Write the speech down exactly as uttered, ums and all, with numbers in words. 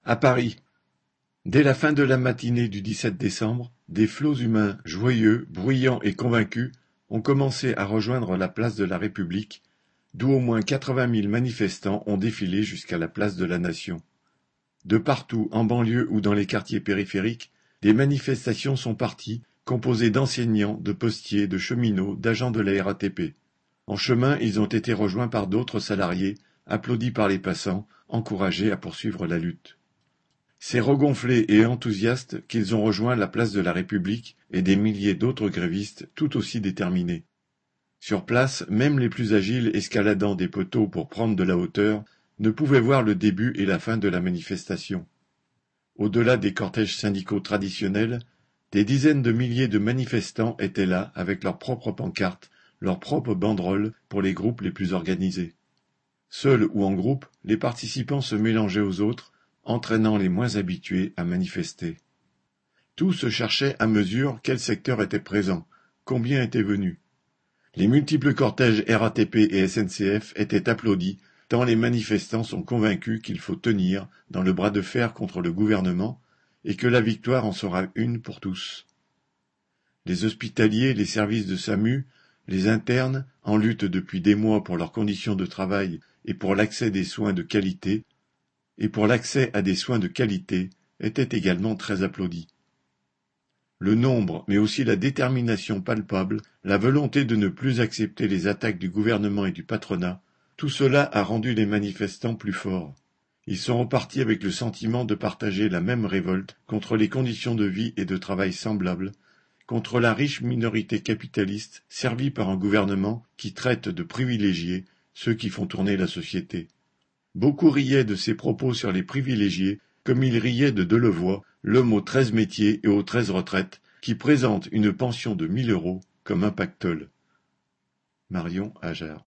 À Paris, dès la fin de la matinée du dix-sept décembre, des flots humains joyeux, bruyants et convaincus ont commencé à rejoindre la place de la République, d'où au moins quatre-vingt mille manifestants ont défilé jusqu'à la place de la Nation. De partout, en banlieue ou dans les quartiers périphériques, des manifestations sont parties, composées d'enseignants, de postiers, de cheminots, d'agents de la R A T P. En chemin, ils ont été rejoints par d'autres salariés, applaudis par les passants, encouragés à poursuivre la lutte. C'est regonflés et enthousiastes qu'ils ont rejoint la place de la République et des milliers d'autres grévistes tout aussi déterminés. Sur place, même les plus agiles escaladant des poteaux pour prendre de la hauteur ne pouvaient voir le début et la fin de la manifestation. Au-delà des cortèges syndicaux traditionnels, des dizaines de milliers de manifestants étaient là avec leurs propres pancartes, leurs propres banderoles pour les groupes les plus organisés. Seuls ou en groupe, les participants se mélangeaient aux autres, entraînant les moins habitués à manifester. Tous cherchaient à mesure quel secteur était présent, combien étaient venus. Les multiples cortèges R A T P et S N C F étaient applaudis, tant les manifestants sont convaincus qu'il faut tenir dans le bras de fer contre le gouvernement et que la victoire en sera une pour tous. Les hospitaliers, les services de SAMU, les internes, en lutte depuis des mois pour leurs conditions de travail et pour l'accès des soins de qualité, et pour l'accès à des soins de qualité, étaient également très applaudis. Le nombre, mais aussi la détermination palpable, la volonté de ne plus accepter les attaques du gouvernement et du patronat, tout cela a rendu les manifestants plus forts. Ils sont repartis avec le sentiment de partager la même révolte contre les conditions de vie et de travail semblables, contre la riche minorité capitaliste servie par un gouvernement qui traite de privilégiés ceux qui font tourner la société. Beaucoup riaient de ses propos sur les privilégiés, comme ils riaient de Delevoye, l'homme aux treize métiers et aux treize retraites, qui présente une pension de mille euros comme un pactole. Marion Ajar.